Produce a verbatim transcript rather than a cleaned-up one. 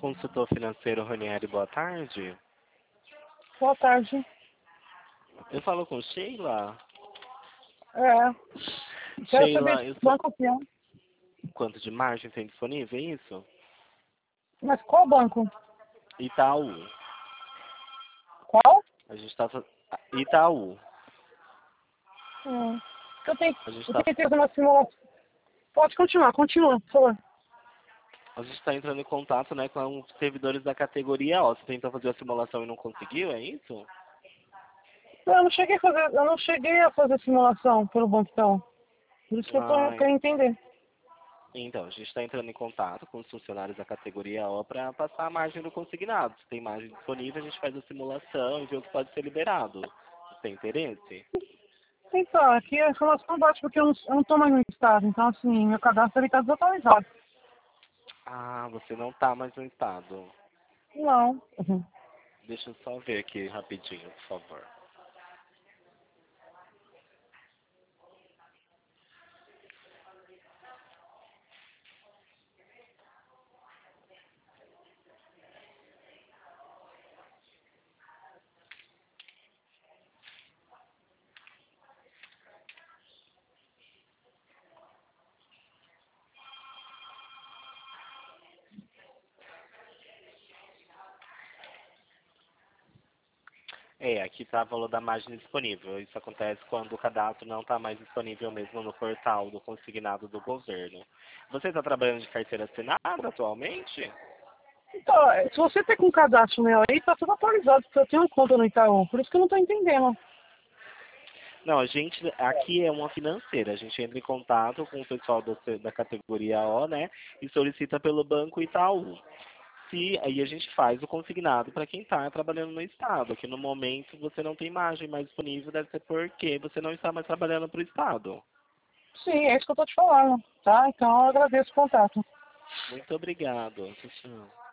consultor financeiro Ranieri, boa tarde. Boa tarde. Eu falo com Sheila. É. Quero Sheila, saber eu se sou... banco que é. quanto de margem tem disponível, é isso? Mas qual banco? Itaú. Qual? A gente tá... fa- Itaú. Hum. Eu tenho, A gente eu tá... tenho que fazer uma simulação. Pode continuar, continua, por favor. A gente tá entrando em contato, né, com os servidores da categoria O. Você tentou fazer a simulação e não conseguiu, é isso? Eu não cheguei a fazer, eu não cheguei a fazer simulação pelo Banco Itaú. Por isso que eu tô Ah, querendo entender. então, a gente está entrando em contato com os funcionários da categoria O para passar a margem do consignado. Se tem margem disponível, a gente faz a simulação e vê o que pode ser liberado. Você tem interesse? Então, aqui a informação bate porque eu não, eu não tô mais no estado. Então, assim, meu cadastro ele tá desatualizado. Ah, você não está mais no estado. Não. Uhum. Deixa eu só ver aqui rapidinho, por favor. É, aqui está o valor da margem disponível. Isso acontece quando o cadastro não está mais disponível mesmo no portal do consignado do governo. Você está trabalhando de carteira assinada atualmente? Então, é, se você tem com um cadastro meu aí, tá tudo atualizado, porque eu tenho uma conta no Itaú. Por isso que eu não tô entendendo. Não, a gente aqui é uma financeira. A gente entra em contato com o pessoal da, da categoria O, né? E solicita pelo Banco Itaú. Se aí a gente faz o consignado para quem está trabalhando no estado. Aqui no momento você não tem margem mais disponível, deve ser porque você não está mais trabalhando para o estado. Sim, é isso que eu tô te falando, tá? Então eu agradeço o contato. Muito obrigado. Tchau, tchau.